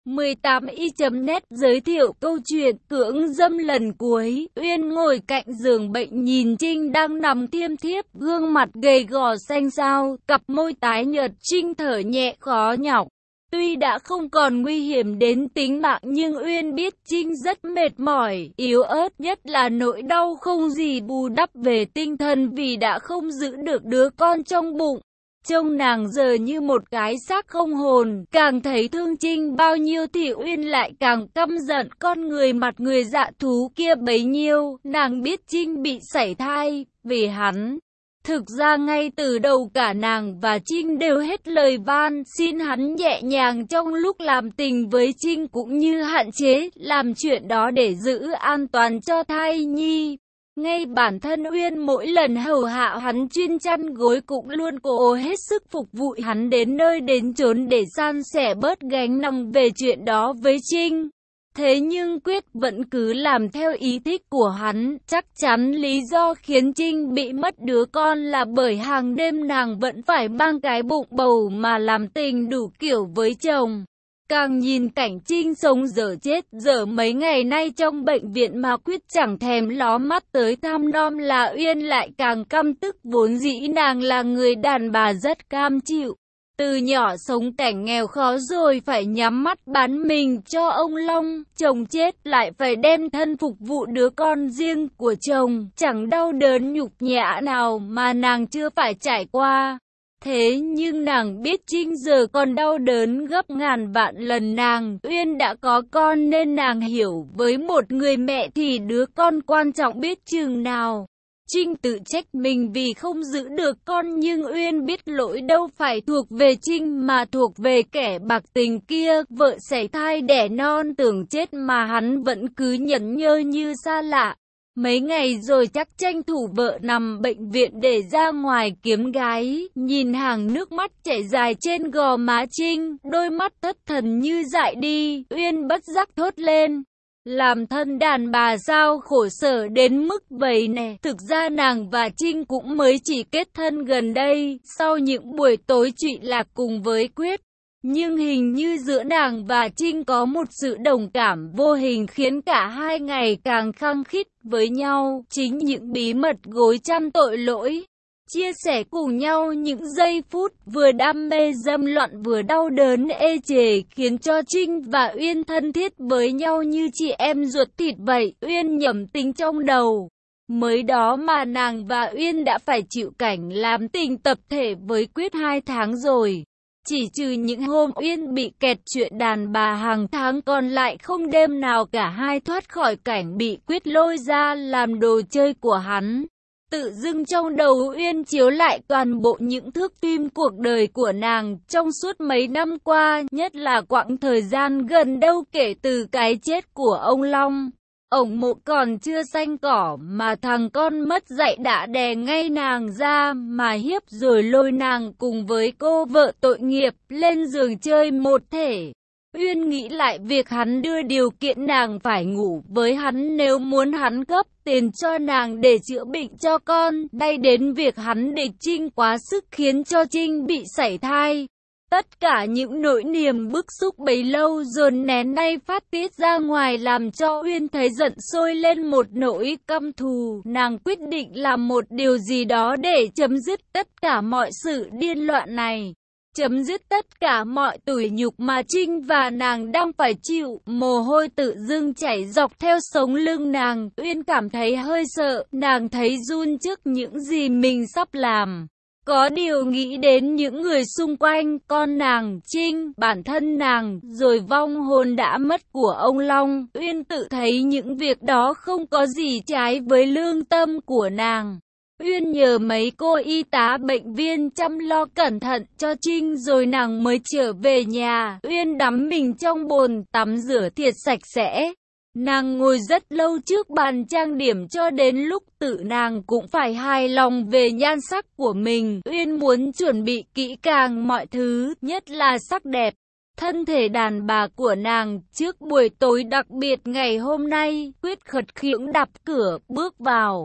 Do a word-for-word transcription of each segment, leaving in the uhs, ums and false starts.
mười tám y chấm net giới thiệu câu chuyện cưỡng dâm lần cuối. Uyên ngồi cạnh giường bệnh nhìn Trinh đang nằm thiêm thiếp, gương mặt gầy gò xanh xao, cặp môi tái nhợt. Trinh thở nhẹ khó nhọc. Tuy đã không còn nguy hiểm đến tính mạng nhưng Uyên biết Trinh rất mệt mỏi, yếu ớt, nhất là nỗi đau không gì bù đắp về tinh thần vì đã không giữ được đứa con trong bụng. Trông nàng giờ như một cái xác không hồn, càng thấy thương Trinh bao nhiêu thì Uyên lại càng căm giận con người mặt người dạ thú kia bấy nhiêu. Nàng biết Trinh bị sảy thai vì hắn. Thực ra ngay từ đầu cả nàng và Trinh đều hết lời van xin hắn nhẹ nhàng trong lúc làm tình với Trinh, cũng như hạn chế làm chuyện đó để giữ an toàn cho thai nhi. Ngay bản thân Uyên mỗi lần hầu hạ hắn chuyên chăn gối cũng luôn cố hết sức phục vụ hắn đến nơi đến chốn để san sẻ bớt gánh nặng về chuyện đó với Trinh. Thế nhưng Quyết vẫn cứ làm theo ý thích của hắn. Chắc chắn lý do khiến Trinh bị mất đứa con là bởi hàng đêm nàng vẫn phải mang cái bụng bầu mà làm tình đủ kiểu với chồng. Càng nhìn cảnh Trinh sống dở chết dở mấy ngày nay trong bệnh viện mà Quyết chẳng thèm ló mắt tới thăm nom là Uyên lại càng căm tức. Vốn dĩ nàng là người đàn bà rất cam chịu. Từ nhỏ sống cảnh nghèo khó rồi phải nhắm mắt bán mình cho ông Long, chồng chết lại phải đem thân phục vụ đứa con riêng của chồng, chẳng đau đớn nhục nhã nào mà nàng chưa phải trải qua. Thế nhưng nàng biết Trinh giờ còn đau đớn gấp ngàn vạn lần. Nàng, Uyên đã có con nên nàng hiểu với một người mẹ thì đứa con quan trọng biết chừng nào. Trinh tự trách mình vì không giữ được con nhưng Uyên biết lỗi đâu phải thuộc về Trinh mà thuộc về kẻ bạc tình kia. Vợ sảy thai đẻ non tưởng chết mà hắn vẫn cứ nhẫn nhơ như xa lạ. Mấy ngày rồi chắc tranh thủ vợ nằm bệnh viện để ra ngoài kiếm gái. Nhìn hàng nước mắt chảy dài trên gò má Trinh, đôi mắt thất thần như dại đi, Uyên bất giác thốt lên. Làm thân đàn bà sao khổ sở đến mức vậy nè. Thực ra nàng và Trinh cũng mới chỉ kết thân gần đây, sau những buổi tối trụy lạc cùng với Quyết. Nhưng hình như giữa nàng và Trinh có một sự đồng cảm vô hình khiến cả hai ngày càng khăng khít với nhau. Chính những bí mật gối chăn tội lỗi, chia sẻ cùng nhau những giây phút vừa đam mê dâm loạn vừa đau đớn ê chề khiến cho Trinh và Uyên thân thiết với nhau như chị em ruột thịt vậy. Uyên nhẩm tính trong đầu. Mới đó mà nàng và Uyên đã phải chịu cảnh làm tình tập thể với Quyết hai tháng rồi. Chỉ trừ những hôm Uyên bị kẹt chuyện đàn bà hàng tháng còn lại không đêm nào cả hai thoát khỏi cảnh bị Quyết lôi ra làm đồ chơi của hắn. Tự dưng trong đầu Uyên chiếu lại toàn bộ những thước phim cuộc đời của nàng trong suốt mấy năm qua, nhất là quãng thời gian gần đâu kể từ cái chết của ông Long. Ổng mộ còn chưa xanh cỏ mà thằng con mất dạy đã đè ngay nàng ra mà hiếp rồi lôi nàng cùng với cô vợ tội nghiệp lên giường chơi một thể. Uyên nghĩ lại việc hắn đưa điều kiện nàng phải ngủ với hắn nếu muốn hắn cấp tiền cho nàng để chữa bệnh cho con, nay đến việc hắn địch Trinh quá sức khiến cho Trinh bị sảy thai. Tất cả những nỗi niềm bức xúc bấy lâu dồn nén nay phát tiết ra ngoài làm cho Uyên thấy giận sôi lên một nỗi căm thù. Nàng quyết định làm một điều gì đó để chấm dứt tất cả mọi sự điên loạn này. Chấm dứt tất cả mọi tủi nhục mà Trinh và nàng đang phải chịu. Mồ hôi tự dưng chảy dọc theo sống lưng nàng. Uyên cảm thấy hơi sợ, nàng thấy run trước những gì mình sắp làm. Có điều nghĩ đến những người xung quanh, con nàng, Trinh, bản thân nàng, rồi vong hồn đã mất của ông Long, Uyên tự thấy những việc đó không có gì trái với lương tâm của nàng. Uyên nhờ mấy cô y tá bệnh viên chăm lo cẩn thận cho Trinh rồi nàng mới trở về nhà. Uyên đắm mình trong bồn tắm rửa thiệt sạch sẽ. Nàng ngồi rất lâu trước bàn trang điểm cho đến lúc tự nàng cũng phải hài lòng về nhan sắc của mình. Uyên muốn chuẩn bị kỹ càng mọi thứ, nhất là sắc đẹp. Thân thể đàn bà của nàng trước buổi tối đặc biệt ngày hôm nay. Quyết khật khiễng đập cửa bước vào.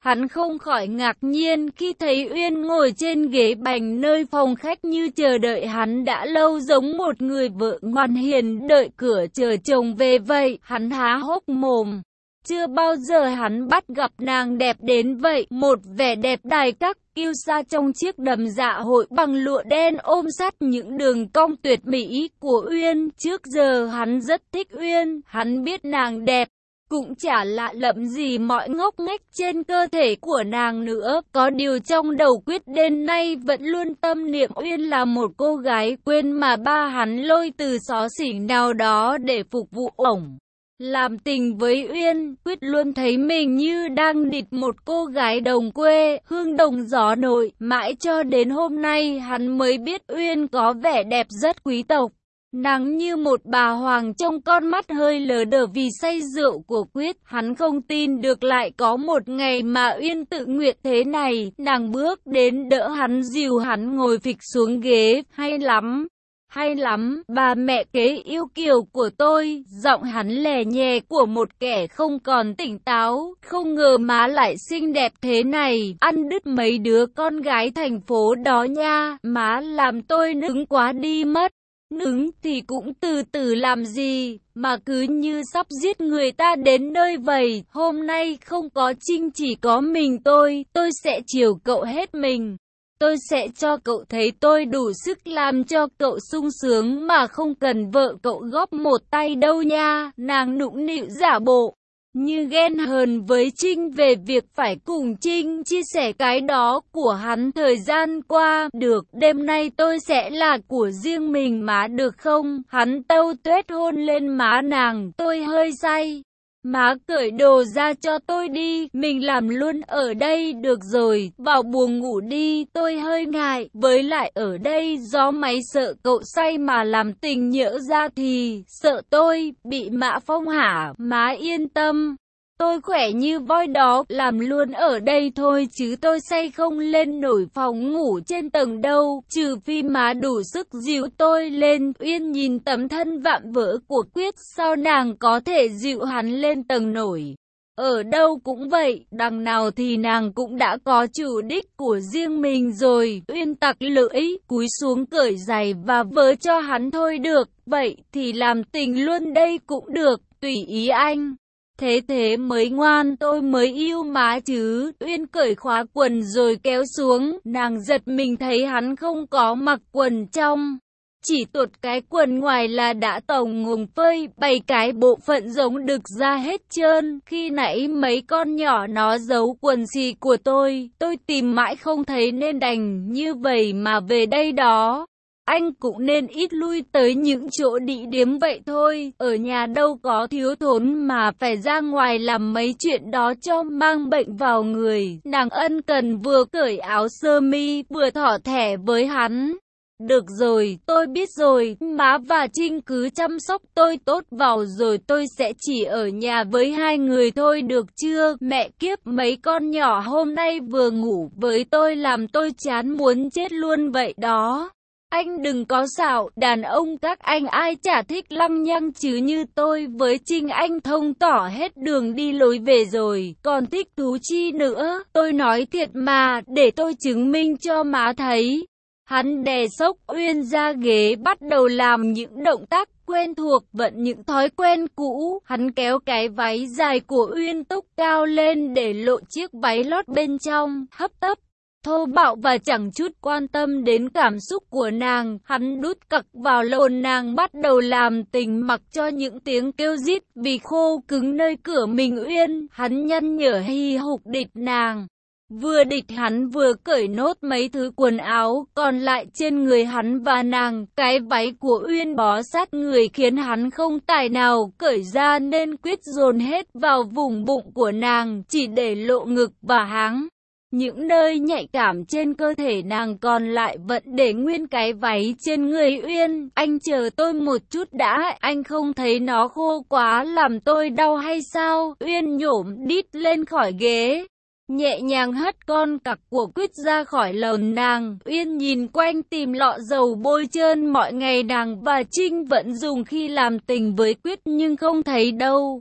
Hắn không khỏi ngạc nhiên khi thấy Uyên ngồi trên ghế bành nơi phòng khách như chờ đợi hắn đã lâu, giống một người vợ ngoan hiền đợi cửa chờ chồng về vậy. Hắn há hốc mồm. Chưa bao giờ hắn bắt gặp nàng đẹp đến vậy, một vẻ đẹp đài các kiêu sa trong chiếc đầm dạ hội bằng lụa đen ôm sát những đường cong tuyệt mỹ của Uyên. Trước giờ hắn rất thích Uyên, hắn biết nàng đẹp, cũng chả lạ lẫm gì mọi ngóc ngách trên cơ thể của nàng nữa. Có điều trong đầu Quyết đến nay vẫn luôn tâm niệm Uyên là một cô gái quên mà ba hắn lôi từ xó xỉnh nào đó để phục vụ ổng. Làm tình với Uyên, Quyết luôn thấy mình như đang địt một cô gái đồng quê, hương đồng gió nội. Mãi cho đến hôm nay hắn mới biết Uyên có vẻ đẹp rất quý tộc. Nàng như một bà hoàng trong con mắt hơi lờ đờ vì say rượu của Quyết. Hắn không tin được lại có một ngày mà Uyên tự nguyện thế này. Nàng bước đến đỡ hắn, dìu hắn ngồi phịch xuống ghế. Hay lắm, hay lắm, bà mẹ kế yêu kiều của tôi. Giọng hắn lè nhè của một kẻ không còn tỉnh táo. Không ngờ má lại xinh đẹp thế này, ăn đứt mấy đứa con gái thành phố đó nha. Má làm tôi nức quá đi mất. Nứng thì cũng từ từ làm gì, mà cứ như sắp giết người ta đến nơi vậy. Hôm nay không có Trinh, chỉ có mình tôi, tôi sẽ chiều cậu hết mình. Tôi sẽ cho cậu thấy tôi đủ sức làm cho cậu sung sướng mà không cần vợ cậu góp một tay đâu nha. Nàng nũng nịu giả bộ như ghen hờn với Trinh về việc phải cùng Trinh chia sẻ cái đó của hắn thời gian qua. Được, đêm nay tôi sẽ là của riêng mình má được không? Hắn tâu tuét hôn lên má nàng. Tôi hơi say. Má cởi đồ ra cho tôi đi, mình làm luôn ở đây được rồi, vào buồng ngủ đi, tôi hơi ngại, với lại ở đây gió máy sợ cậu say mà làm tình nhỡ ra thì, sợ tôi, bị Mã Phong hả, má yên tâm. Tôi khỏe như voi đó, làm luôn ở đây thôi chứ tôi say không lên nổi phòng ngủ trên tầng đâu, trừ phi má đủ sức dìu tôi lên. Uyên nhìn tấm thân vạm vỡ của Quyết, sao nàng có thể dịu hắn lên tầng nổi. Ở đâu cũng vậy, đằng nào thì nàng cũng đã có chủ đích của riêng mình rồi. Uyên tặc lưỡi, cúi xuống cởi giày và vớ cho hắn thôi. Được, vậy thì làm tình luôn đây cũng được, tùy ý anh. Thế thế mới ngoan, tôi mới yêu má chứ. Uyên cởi khóa quần rồi kéo xuống, nàng giật mình thấy hắn không có mặc quần trong. Chỉ tuột cái quần ngoài là đã tổng ngùng phơi, bày cái bộ phận giống đực ra hết trơn. Khi nãy mấy con nhỏ nó giấu quần xì của tôi, tôi tìm mãi không thấy nên đành như vậy mà về đây đó. Anh cũng nên ít lui tới những chỗ địa điểm vậy thôi, ở nhà đâu có thiếu thốn mà phải ra ngoài làm mấy chuyện đó cho mang bệnh vào người. Nàng ân cần vừa cởi áo sơ mi vừa thỏ thẻ với hắn. Được rồi, tôi biết rồi, má và Trinh cứ chăm sóc tôi tốt vào rồi tôi sẽ chỉ ở nhà với hai người thôi được chưa? Mẹ kiếp, mấy con nhỏ hôm nay vừa ngủ với tôi làm tôi chán muốn chết luôn vậy đó. Anh đừng có xạo, đàn ông các anh ai chả thích lăng nhăng chứ, như tôi với Trinh anh thông tỏ hết đường đi lối về rồi, còn thích thú chi nữa, tôi nói thiệt mà, để tôi chứng minh cho má thấy. Hắn đè sốc Uyên ra ghế, bắt đầu làm những động tác quen thuộc, vận những thói quen cũ. Hắn kéo cái váy dài của Uyên túc cao lên để lộ chiếc váy lót bên trong, hấp tấp, thô bạo và chẳng chút quan tâm đến cảm xúc của nàng. Hắn đút cặc vào lồn nàng, bắt đầu làm tình mặc cho những tiếng kêu rít vì khô cứng nơi cửa mình Uyên. Hắn nhăn nhở hì hục địch nàng. Vừa địch hắn vừa cởi nốt mấy thứ quần áo còn lại trên người hắn và nàng. Cái váy của Uyên bó sát người khiến hắn không tài nào cởi ra nên quyết dồn hết vào vùng bụng của nàng, chỉ để lộ ngực và háng. Những nơi nhạy cảm trên cơ thể nàng còn lại vẫn để nguyên cái váy trên người Uyên. Anh chờ tôi một chút đã, anh không thấy nó khô quá làm tôi đau hay sao? Uyên nhổm đít lên khỏi ghế, nhẹ nhàng hất con cặc của Quyết ra khỏi lồng nàng. Uyên nhìn quanh tìm lọ dầu bôi trơn mọi ngày nàng và Trinh vẫn dùng khi làm tình với Quyết nhưng không thấy đâu.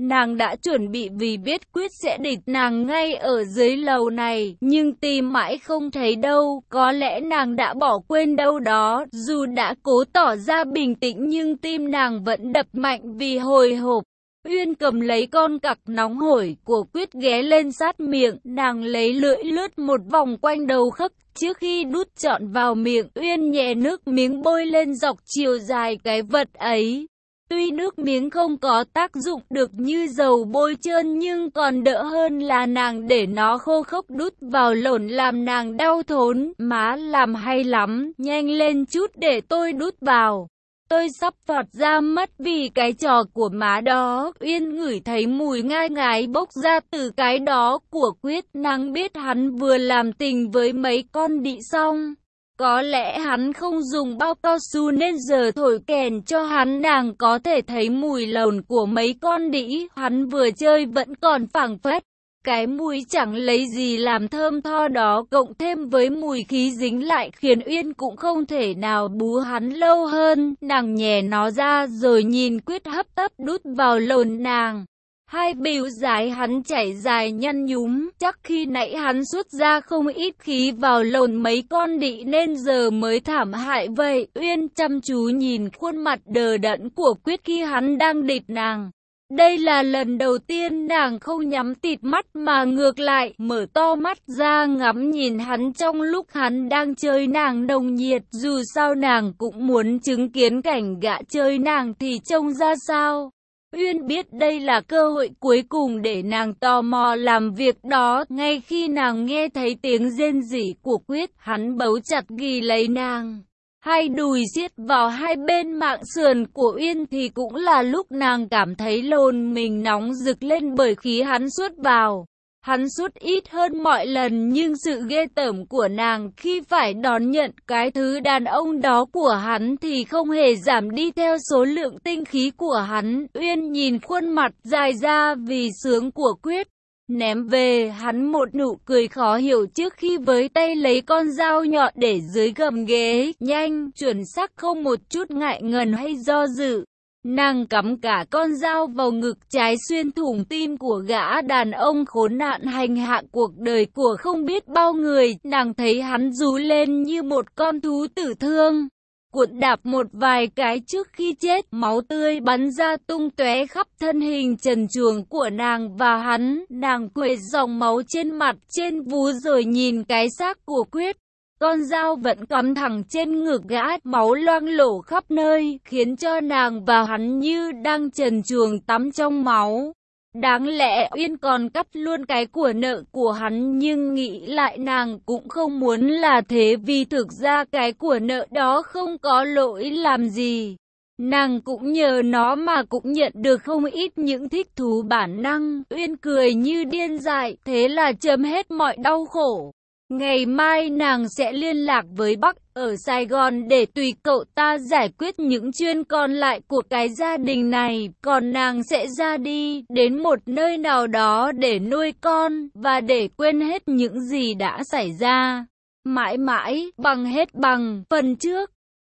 Nàng đã chuẩn bị vì biết Quyết sẽ địch nàng ngay ở dưới lầu này, nhưng tìm mãi không thấy đâu, có lẽ nàng đã bỏ quên đâu đó. Dù đã cố tỏ ra bình tĩnh nhưng tim nàng vẫn đập mạnh vì hồi hộp. Uyên cầm lấy con cặc nóng hổi của Quyết ghé lên sát miệng, nàng lấy lưỡi lướt một vòng quanh đầu khấc, trước khi đút trọn vào miệng, Uyên nhẹ nước miếng bôi lên dọc chiều dài cái vật ấy. Tuy nước miếng không có tác dụng được như dầu bôi trơn nhưng còn đỡ hơn là nàng để nó khô khốc đút vào lồn làm nàng đau thốn. Má làm hay lắm, nhanh lên chút để tôi đút vào. Tôi sắp phọt ra mất vì cái trò của má đó. Uyên ngửi thấy mùi ngai ngái bốc ra từ cái đó của Quyết. Nàng biết hắn vừa làm tình với mấy con đĩ xong. Có lẽ hắn không dùng bao cao su nên giờ thổi kèn cho hắn. Nàng có thể thấy mùi lồn của mấy con đĩ hắn vừa chơi vẫn còn phảng phất. Cái mùi chẳng lấy gì làm thơm tho đó cộng thêm với mùi khí dính lại khiến Uyên cũng không thể nào bú hắn lâu hơn. Nàng nhè nó ra rồi nhìn Quyết hấp tấp đút vào lồn nàng. Hai bìu dái hắn chảy dài nhăn nhúm, chắc khi nãy hắn xuất ra không ít khí vào lồn mấy con đĩ nên giờ mới thảm hại vậy. Uyên chăm chú nhìn khuôn mặt đờ đẫn của Quyết khi hắn đang địch nàng. Đây là lần đầu tiên nàng không nhắm tịt mắt mà ngược lại mở to mắt ra ngắm nhìn hắn trong lúc hắn đang chơi nàng nồng nhiệt. Dù sao nàng cũng muốn chứng kiến cảnh gã chơi nàng thì trông ra sao. Uyên biết đây là cơ hội cuối cùng để nàng tò mò làm việc đó. Ngay khi nàng nghe thấy tiếng rên rỉ của Quyết, hắn bấu chặt ghì lấy nàng. Hai đùi siết vào hai bên mạng sườn của Uyên thì cũng là lúc nàng cảm thấy lồn mình nóng rực lên bởi khí hắn xuất vào. Hắn sút ít hơn mọi lần nhưng sự ghê tởm của nàng khi phải đón nhận cái thứ đàn ông đó của hắn thì không hề giảm đi theo số lượng tinh khí của hắn. Uyên nhìn khuôn mặt dài ra vì sướng của Quyết, ném về hắn một nụ cười khó hiểu trước khi với tay lấy con dao nhọn để dưới gầm ghế, nhanh, chuẩn xác không một chút ngại ngần hay do dự. Nàng cắm cả con dao vào ngực trái xuyên thủng tim của gã đàn ông khốn nạn hành hạ cuộc đời của không biết bao người. Nàng thấy hắn rú lên như một con thú tử thương, cuộn đạp một vài cái trước khi chết, máu tươi bắn ra tung tóe khắp thân hình trần truồng của nàng và hắn. Nàng quệt dòng máu trên mặt, trên vú rồi nhìn cái xác của Quyết. Con dao vẫn cắm thẳng trên ngực gã, máu loang lổ khắp nơi, khiến cho nàng và hắn như đang trần truồng tắm trong máu. Đáng lẽ Uyên còn cắt luôn cái của nợ của hắn nhưng nghĩ lại nàng cũng không muốn là thế vì thực ra cái của nợ đó không có lỗi làm gì. Nàng cũng nhờ nó mà cũng nhận được không ít những thích thú bản năng. Uyên cười như điên dại, thế là chấm hết mọi đau khổ. Ngày mai nàng sẽ liên lạc với Bắc ở Sài Gòn để tùy cậu ta giải quyết những chuyện còn lại của cái gia đình này. Còn nàng sẽ ra đi đến một nơi nào đó để nuôi con và để quên hết những gì đã xảy ra. Mãi mãi, bằng hết bằng phần trước.